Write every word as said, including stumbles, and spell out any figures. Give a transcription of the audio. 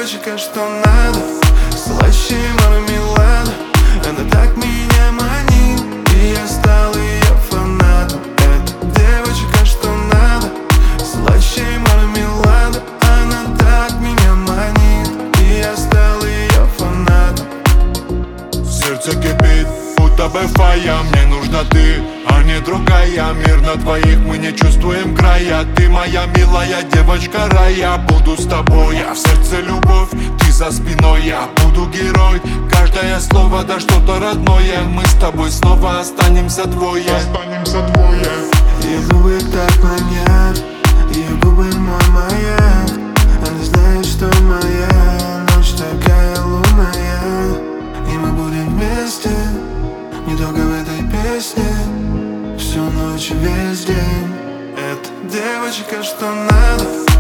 девочка, что надо, слаще мармелада. Она так меня манит, и я стал ее фанатом. Это девочка, что надо, слаще мармелада. Она так меня манит, и я стал ее фанатом. Сердце кипит, будто бы фая. Мне нужна ты, а не другая. Мир на двоих, мы не чувствуем края. Ты моя милая девочка рая. Буду с тобой, а в сердце любовь. Ты за спиной, я буду герой. Каждое слово, да что-то родное. Мы с тобой снова останемся двое. Останемся двое. Ее губы так манят, ее губы мой маяк. Она знает, что моя ночь такая лунная, и мы будем вместе, не только в этой песне, всю ночь и весь день. Это девочка, что надо,